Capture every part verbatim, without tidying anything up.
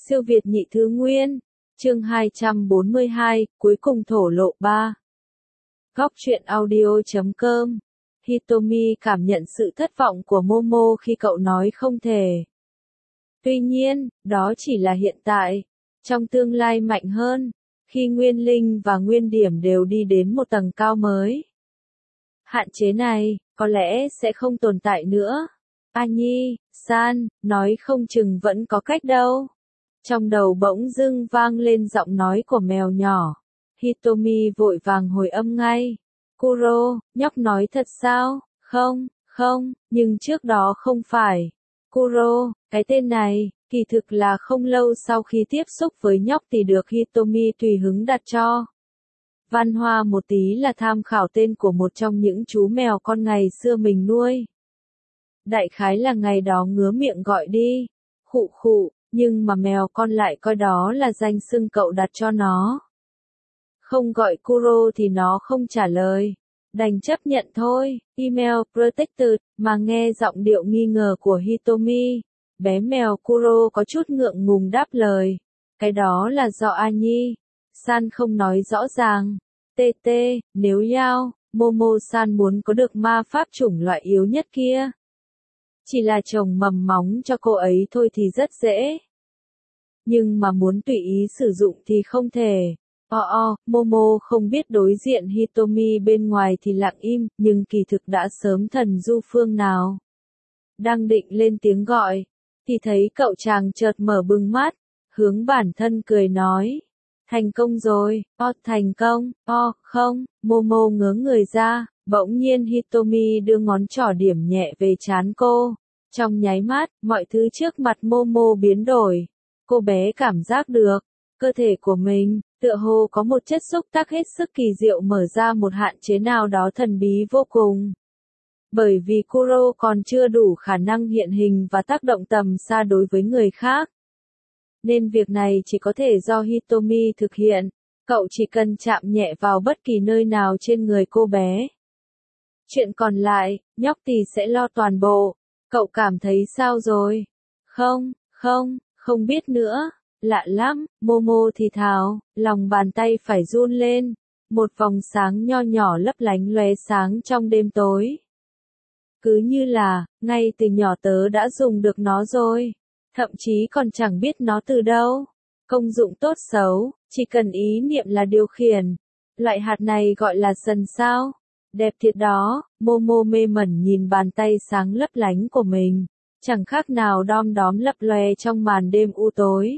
Siêu Việt nhị thứ nguyên, chương hai trăm bốn mươi hai, cuối cùng thổ lộ ba. Góc truyện audio chấm com. Hitomi cảm nhận sự thất vọng của Momo khi cậu nói không thể. Tuy nhiên, đó chỉ là hiện tại. Trong tương lai mạnh hơn, khi Nguyên Linh và Nguyên Điểm đều đi đến một tầng cao mới. Hạn chế này, có lẽ sẽ không tồn tại nữa. A Nhi, San, nói không chừng vẫn có cách đâu. Trong đầu bỗng dưng vang lên giọng nói của mèo nhỏ. Hitomi vội vàng hồi âm ngay. Kuro, nhóc nói thật sao? Không, không, nhưng trước đó không phải. Kuro, cái tên này, kỳ thực là không lâu sau khi tiếp xúc với nhóc thì được Hitomi tùy hứng đặt cho. Văn Hoa một tí là tham khảo tên của một trong những chú mèo con ngày xưa mình nuôi. Đại khái là ngày đó ngứa miệng gọi đi. Khụ khụ, nhưng mà mèo con lại coi đó là danh xưng cậu đặt cho nó. Không gọi Kuro thì nó không trả lời. Đành chấp nhận thôi. Email protected, mà nghe giọng điệu nghi ngờ của Hitomi. Bé mèo Kuro có chút ngượng ngùng đáp lời. Cái đó là do A Nhi. San không nói rõ ràng. tê tê, nếu Yao, Momo-san muốn có được ma pháp chủng loại yếu nhất kia. Chỉ là trồng mầm móng cho cô ấy thôi thì rất dễ. Nhưng mà muốn tùy ý sử dụng thì không thể. O o, Momo không biết đối diện Hitomi bên ngoài thì lặng im, nhưng kỳ thực đã sớm thần du phương nào. Đang định lên tiếng gọi, thì thấy cậu chàng chợt mở bừng mắt, hướng bản thân cười nói. Thành công rồi, o, thành công, o, không, Momo ngớ người ra, bỗng nhiên Hitomi đưa ngón trỏ điểm nhẹ về trán cô. Trong nháy mắt, mọi thứ trước mặt Momo biến đổi. Cô bé cảm giác được, cơ thể của mình, tựa hồ có một chất xúc tác hết sức kỳ diệu mở ra một hạn chế nào đó thần bí vô cùng. Bởi vì Kuro còn chưa đủ khả năng hiện hình và tác động tầm xa đối với người khác. Nên việc này chỉ có thể do Hitomi thực hiện, cậu chỉ cần chạm nhẹ vào bất kỳ nơi nào trên người cô bé. Chuyện còn lại, nhóc tỳ sẽ lo toàn bộ. Cậu cảm thấy sao rồi? Không, không, không biết nữa. Lạ lắm, Momo thì thào, lòng bàn tay phải run lên. Một vòng sáng nho nhỏ lấp lánh lóe sáng trong đêm tối. Cứ như là, ngay từ nhỏ tớ đã dùng được nó rồi. Thậm chí còn chẳng biết nó từ đâu. Công dụng tốt xấu, chỉ cần ý niệm là điều khiển. Loại hạt này gọi là sần sao? Đẹp thiệt đó, Momo mê mẩn nhìn bàn tay sáng lấp lánh của mình. Chẳng khác nào đom đóm lấp lóe trong màn đêm u tối.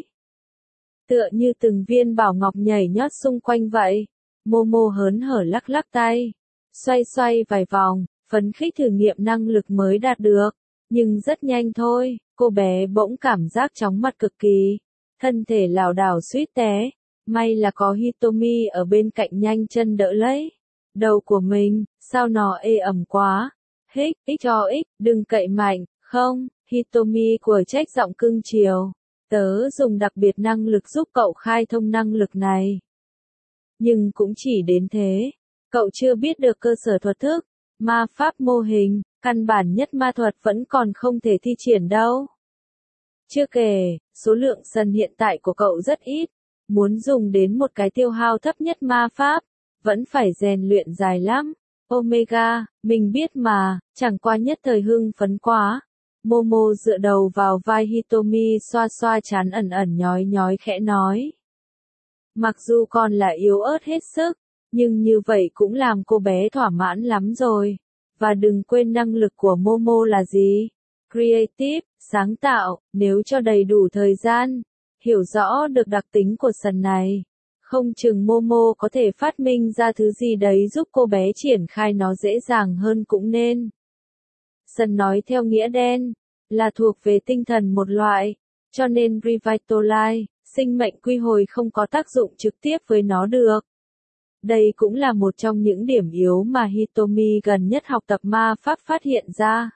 Tựa như từng viên bảo ngọc nhảy nhót xung quanh vậy. Momo hớn hở lắc lắc tay. Xoay xoay vài vòng, phấn khích thử nghiệm năng lực mới đạt được. Nhưng rất nhanh thôi, cô bé bỗng cảm giác chóng mặt cực kỳ. Thân thể lảo đảo suýt té. May là có Hitomi ở bên cạnh nhanh chân đỡ lấy. Đầu của mình, sao nó ê ẩm quá. Hích, ích cho ích, đừng cậy mạnh, không, Hitomi của trách giọng cưng chiều. Tớ dùng đặc biệt năng lực giúp cậu khai thông năng lực này. Nhưng cũng chỉ đến thế. Cậu chưa biết được cơ sở thuật thức, ma pháp mô hình, căn bản nhất ma thuật vẫn còn không thể thi triển đâu. Chưa kể, số lượng sân hiện tại của cậu rất ít. Muốn dùng đến một cái tiêu hao thấp nhất ma pháp, vẫn phải rèn luyện dài lắm. Omega, mình biết mà, chẳng qua nhất thời hưng phấn quá. Momo dựa đầu vào vai Hitomi xoa xoa trán ẩn ẩn nhói nhói khẽ nói. Mặc dù còn là yếu ớt hết sức, nhưng như vậy cũng làm cô bé thỏa mãn lắm rồi. Và đừng quên năng lực của Momo là gì? Creative, sáng tạo, nếu cho đầy đủ thời gian, hiểu rõ được đặc tính của sần này. Không chừng Momo có thể phát minh ra thứ gì đấy giúp cô bé triển khai nó dễ dàng hơn cũng nên. Sần nói theo nghĩa đen, là thuộc về tinh thần một loại, cho nên Revitalize, sinh mệnh quy hồi không có tác dụng trực tiếp với nó được. Đây cũng là một trong những điểm yếu mà Hitomi gần nhất học tập ma pháp phát hiện ra.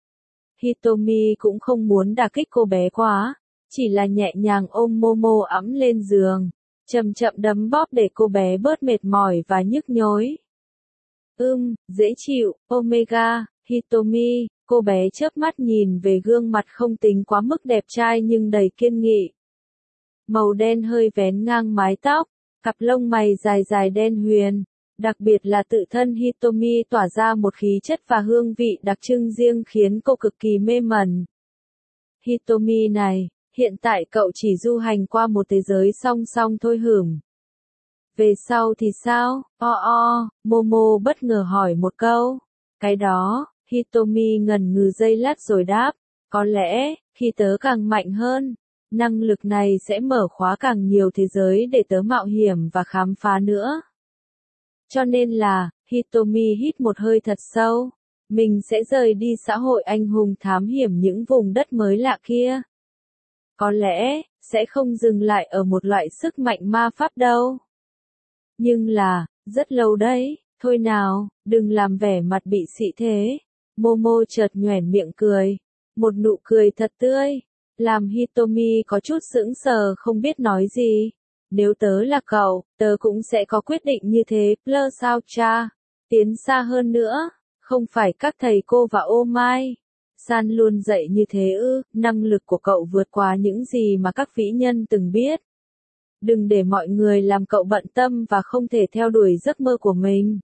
Hitomi cũng không muốn đả kích cô bé quá, chỉ là nhẹ nhàng ôm Momo ẵm lên giường, chậm chậm đấm bóp để cô bé bớt mệt mỏi và nhức nhối. Ưm, dễ chịu, Omega, Hitomi, cô bé chớp mắt nhìn về gương mặt không tính quá mức đẹp trai nhưng đầy kiên nghị. màu đen hơi vén ngang mái tóc, cặp lông mày dài dài đen huyền. Đặc biệt là tự thân Hitomi tỏa ra một khí chất và hương vị đặc trưng riêng khiến cô cực kỳ mê mẩn. Hitomi này, hiện tại cậu chỉ du hành qua một thế giới song song thôi hửm. Về sau thì sao? O o, Momo bất ngờ hỏi một câu. Cái đó, Hitomi ngần ngừ giây lát rồi đáp, có lẽ, khi tớ càng mạnh hơn, năng lực này sẽ mở khóa càng nhiều thế giới để tớ mạo hiểm và khám phá nữa. Cho nên là, Hitomi hít một hơi thật sâu, mình sẽ rời đi xã hội anh hùng thám hiểm những vùng đất mới lạ kia. Có lẽ, sẽ không dừng lại ở một loại sức mạnh ma pháp đâu. Nhưng là, rất lâu đấy, thôi nào, đừng làm vẻ mặt bị xị thế. Momo chợt nhoẻn miệng cười, một nụ cười thật tươi, làm Hitomi có chút sững sờ không biết nói gì. Nếu tớ là cậu, tớ cũng sẽ có quyết định như thế, Plơ sao cha. Tiến xa hơn nữa, không phải các thầy cô và ô mai. San luôn dạy như thế ư, năng lực của cậu vượt qua những gì mà các vĩ nhân từng biết. Đừng để mọi người làm cậu bận tâm và không thể theo đuổi giấc mơ của mình.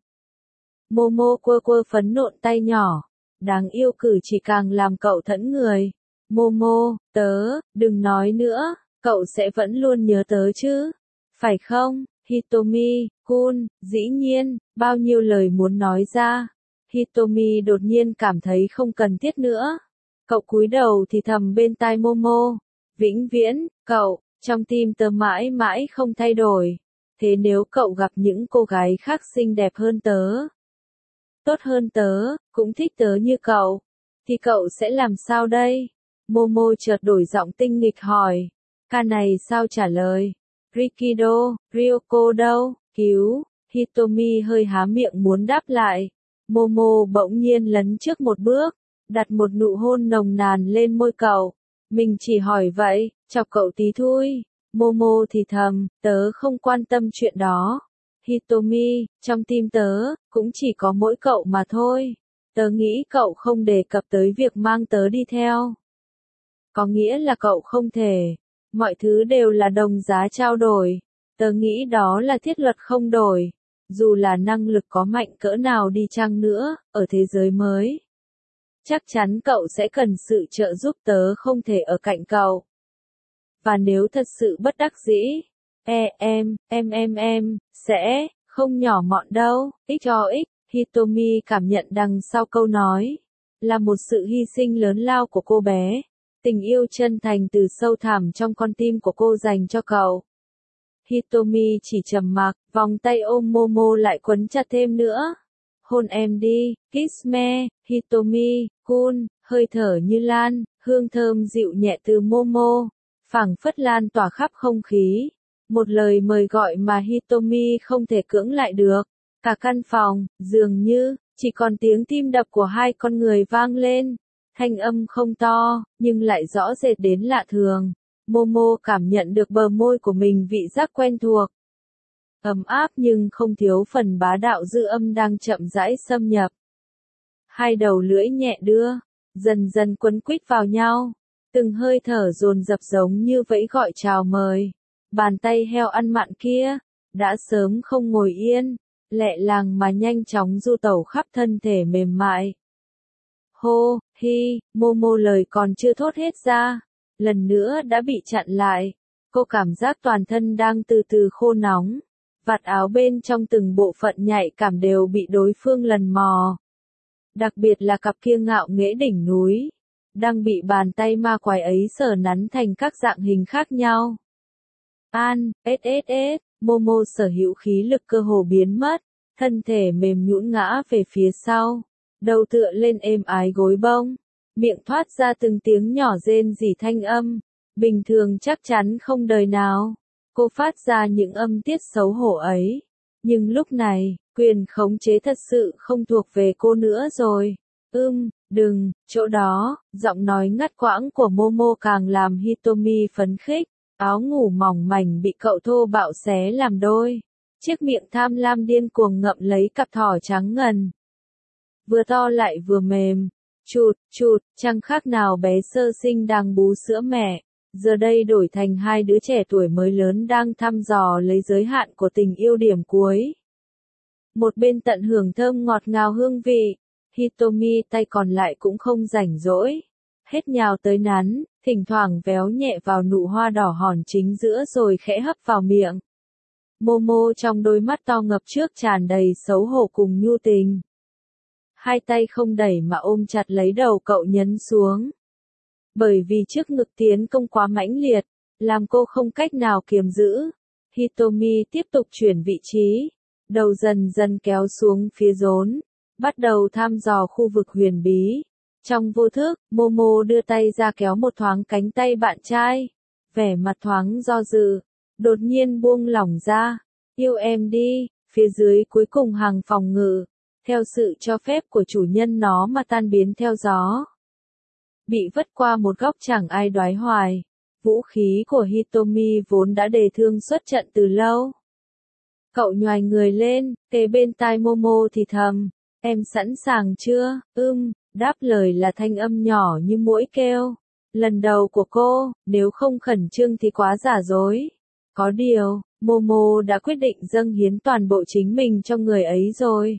Momo quơ quơ phấn nộn tay nhỏ, đáng yêu cử chỉ càng làm cậu thẫn người. Momo, tớ, đừng nói nữa, cậu sẽ vẫn luôn nhớ tớ chứ, phải không, Hitomi, Kun, dĩ nhiên, bao nhiêu lời muốn nói ra. Hitomi đột nhiên cảm thấy không cần thiết nữa. Cậu cúi đầu thì thầm bên tai Momo, vĩnh viễn, cậu, trong tim tớ mãi mãi không thay đổi. Thế nếu cậu gặp những cô gái khác xinh đẹp hơn tớ, tốt hơn tớ, cũng thích tớ như cậu, thì cậu sẽ làm sao đây? Momo chợt đổi giọng tinh nghịch hỏi. Ca này sao trả lời? Rikido, Ryoko đâu? Cứu, Hitomi hơi há miệng muốn đáp lại. Momo bỗng nhiên lấn trước một bước, đặt một nụ hôn nồng nàn lên môi cậu. Mình chỉ hỏi vậy, chọc cậu tí thôi. Momo thì thầm, tớ không quan tâm chuyện đó. Hitomi, trong tim tớ, cũng chỉ có mỗi cậu mà thôi. Tớ nghĩ cậu không đề cập tới việc mang tớ đi theo. Có nghĩa là cậu không thể. Mọi thứ đều là đồng giá trao đổi. Tớ nghĩ đó là thiết luật không đổi. Dù là năng lực có mạnh cỡ nào đi chăng nữa, ở thế giới mới. Chắc chắn cậu sẽ cần sự trợ giúp, tớ không thể ở cạnh cậu. Và nếu thật sự bất đắc dĩ, e, em, em em em, sẽ, không nhỏ mọn đâu, x cho x, Hitomi cảm nhận đằng sau câu nói, là một sự hy sinh lớn lao của cô bé, tình yêu chân thành từ sâu thẳm trong con tim của cô dành cho cậu. Hitomi chỉ trầm mặc, vòng tay ôm Momo lại quấn chặt thêm nữa. Hôn em đi, kiss me, Hitomi, Kun, hơi thở như lan, hương thơm dịu nhẹ từ Momo, phảng phất lan tỏa khắp không khí. Một lời mời gọi mà Hitomi không thể cưỡng lại được. Cả căn phòng, dường như, chỉ còn tiếng tim đập của hai con người vang lên. Thanh âm không to, nhưng lại rõ rệt đến lạ thường. Momo cảm nhận được bờ môi của mình vị giác quen thuộc. Ấm áp nhưng không thiếu phần bá đạo dư âm đang chậm rãi xâm nhập. Hai đầu lưỡi nhẹ đưa, dần dần quấn quýt vào nhau. Từng hơi thở dồn dập giống như vẫy gọi chào mời. Bàn tay heo ăn mặn kia, đã sớm không ngồi yên, lẹ làng mà nhanh chóng du tẩu khắp thân thể mềm mại. Hô, hi, Momo lời còn chưa thốt hết ra, lần nữa đã bị chặn lại. Cô cảm giác toàn thân đang từ từ khô nóng, vạt áo bên trong từng bộ phận nhạy cảm đều bị đối phương lần mò. Đặc biệt là cặp kia ngạo nghễ đỉnh núi, đang bị bàn tay ma quái ấy sờ nắn thành các dạng hình khác nhau. An, ét ét ét, Momo sở hữu khí lực cơ hồ biến mất, thân thể mềm nhũn ngã về phía sau, đầu tựa lên êm ái gối bông, miệng thoát ra từng tiếng nhỏ rên rỉ thanh âm, bình thường chắc chắn không đời nào cô phát ra những âm tiết xấu hổ ấy, nhưng lúc này, quyền khống chế thật sự không thuộc về cô nữa rồi. Ưm, đừng, chỗ đó, giọng nói ngắt quãng của Momo càng làm Hitomi phấn khích. Áo ngủ mỏng mảnh bị cậu thô bạo xé làm đôi. Chiếc miệng tham lam điên cuồng ngậm lấy cặp thỏ trắng ngần. Vừa to lại vừa mềm. Chụt, chụt, chẳng khác nào bé sơ sinh đang bú sữa mẹ. giờ đây đổi thành hai đứa trẻ tuổi mới lớn đang thăm dò lấy giới hạn của tình yêu điểm cuối. Một bên tận hưởng thơm ngọt ngào hương vị, Hitomi tay còn lại cũng không rảnh rỗi. Hết nhào tới nắn, thỉnh thoảng véo nhẹ vào nụ hoa đỏ hòn chính giữa rồi khẽ hấp vào miệng. Momo trong đôi mắt to ngập trước tràn đầy xấu hổ cùng nhu tình. Hai tay không đẩy mà ôm chặt lấy đầu cậu nhấn xuống. Bởi vì trước ngực tiến công quá mãnh liệt, làm cô không cách nào kiềm giữ. Hitomi tiếp tục chuyển vị trí, đầu dần dần kéo xuống phía rốn, bắt đầu thăm dò khu vực huyền bí. Trong vô thức, Momo đưa tay ra kéo một thoáng cánh tay bạn trai, vẻ mặt thoáng do dự, đột nhiên buông lỏng ra, yêu em đi, phía dưới cuối cùng hàng phòng ngự, theo sự cho phép của chủ nhân nó mà tan biến theo gió. Bị vất qua một góc chẳng ai đoái hoài, vũ khí của Hitomi vốn đã đề thương xuất trận từ lâu. Cậu nhoài người lên, kề bên tai Momo thì thầm, em sẵn sàng chưa, ưm. Đáp lời là thanh âm nhỏ như muỗi kêu. Lần đầu của cô, nếu không khẩn trương thì quá giả dối. Có điều, Momo đã quyết định dâng hiến toàn bộ chính mình cho người ấy rồi.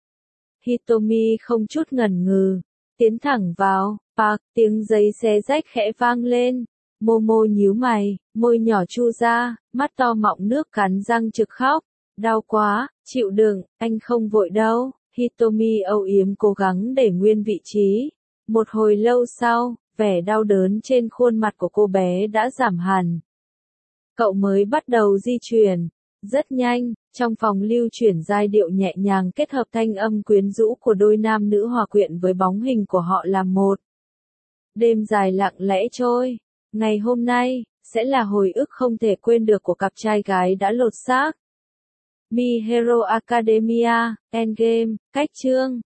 Hitomi không chút ngần ngừ, tiến thẳng vào, bạc, tiếng giấy xé rách khẽ vang lên. Momo nhíu mày, môi nhỏ chu ra, mắt to mọng nước cắn răng trực khóc. Đau quá, chịu đựng, anh không vội đâu. Hitomi âu yếm cố gắng để nguyên vị trí. Một hồi lâu sau, vẻ đau đớn trên khuôn mặt của cô bé đã giảm hẳn. Cậu mới bắt đầu di chuyển. Rất nhanh, trong phòng lưu chuyển giai điệu nhẹ nhàng kết hợp thanh âm quyến rũ của đôi nam nữ hòa quyện với bóng hình của họ làm một. Đêm dài lặng lẽ trôi. Ngày hôm nay, sẽ là hồi ức không thể quên được của cặp trai gái đã lột xác. My Hero Academia, Endgame, cách chương